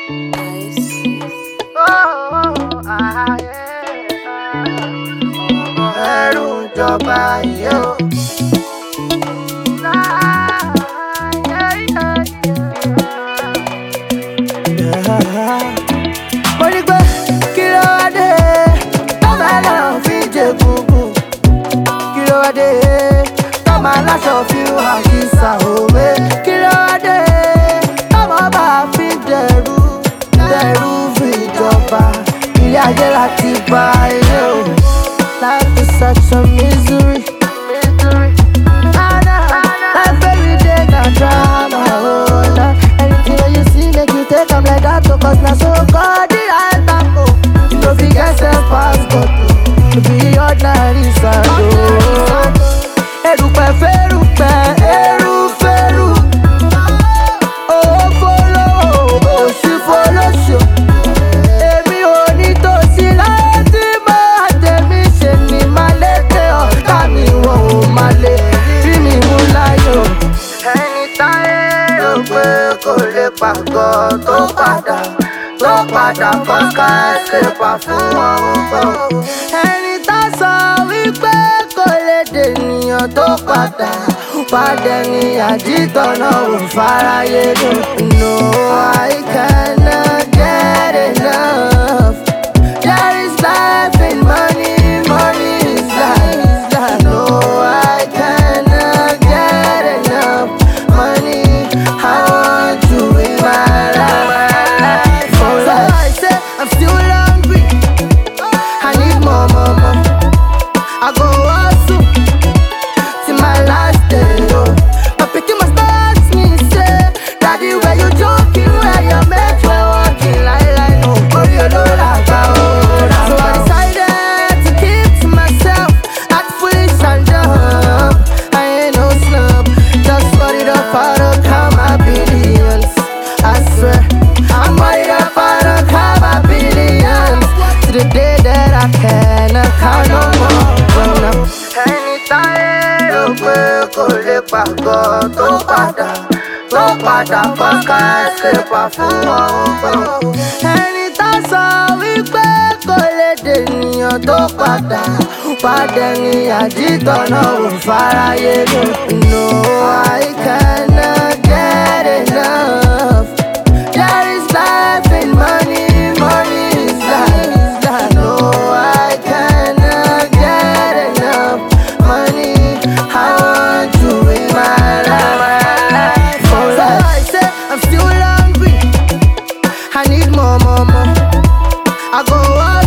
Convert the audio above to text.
Nice. Ẹ̀rù ìjọba yìí o. Mo ní pé kí ló wá dé tọ́mọ ẹlẹ́ran fi jẹ gungun. Kí ló wá dé tọ́mọ aláṣọ fi wà kí sàwòwé. Kí ló wá dé tọ́mọ bá fi dẹ̀rù fi ìjọba. Ilé ayé láti bá ilé o. Life is such a misery. Life every day na drama, oh Lord. Anything that you see make you take am like that, oh, cause na so God the right am, oh. You no fit get self pass God, oh. You be ordinary sad, oh. Erùpẹ̀ fẹ́rùpẹ̀, eru fẹ́rù. Owó fọlọ́wọ́, òṣì fọlọ́ṣọ. Èmi ò ní tòsí láyé tí mo àtẹ̀mí ṣe ni máa lékè ọ̀tá mi wọ́n ò máa lè rí mi mú láyò. Ẹni táyé rò pé kò lè pàgọ́ tó padà kọ́ skyscraper fún ọ̀hún gbọ́. Ẹni tá sọ wípé kò lè dènìyàn tó padà ní àjítọ̀nà ò fáráyé lò. No, I cannot get enough. There is life in money, money is life. No, I cannot get enough money. I want you in my life. So I say I'm still hungry. I need more. I go hustle till my last day. Oh, my pikin must ask me, say, Daddy, where you joking? Where you make me walking like no worry, you know that. So I decided to keep to myself, act foolish and dumb. I ain't no snub, just worried up how to count my billions. I swear, I'm worried up how to count my billions. To the day that I cannot count no more. Ẹni táyé rò pé kò lè pàgọ́ tó padà kọ́ skyscraper fún ọ̀hún gbọ́. Ẹni tá sọ wípé kò lè dènìyàn tó padà ní àjítọ̀nà ò fáráyé lò. No, I cannot get enough. There is life in money, money is life. No, I cannot get enough money. I want you in my life. So I say I'm still hungry. I need more. I go out.